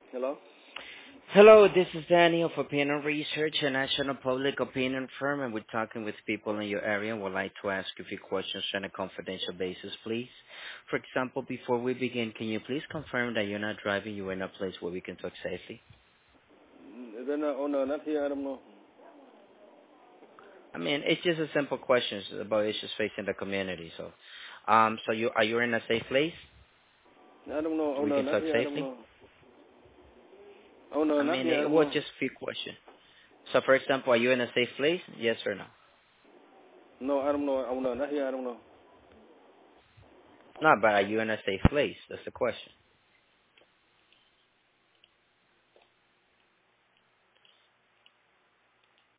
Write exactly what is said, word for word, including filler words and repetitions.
Hello? Hello, this is Danny of Opinion Research, a national public opinion firm, and we're talking with people in your area. We'd like to ask you a few questions on a confidential basis, please. For example, before we begin, can you please confirm that you're not driving, you're in a place where we can talk safely? Is there no owner not here? I don't know. I mean, it's just a simple question about issues facing the community. So, um, so you are you in a safe place I don't know. where we Owner can not talk here. I don't safely? know. Owner I not mean, here. I it don't was know. just a few questions. So, for example, are you in a safe place? Yes or no? No, I don't know. Owner not here. I don't know. No, but are you in a safe place? That's the question.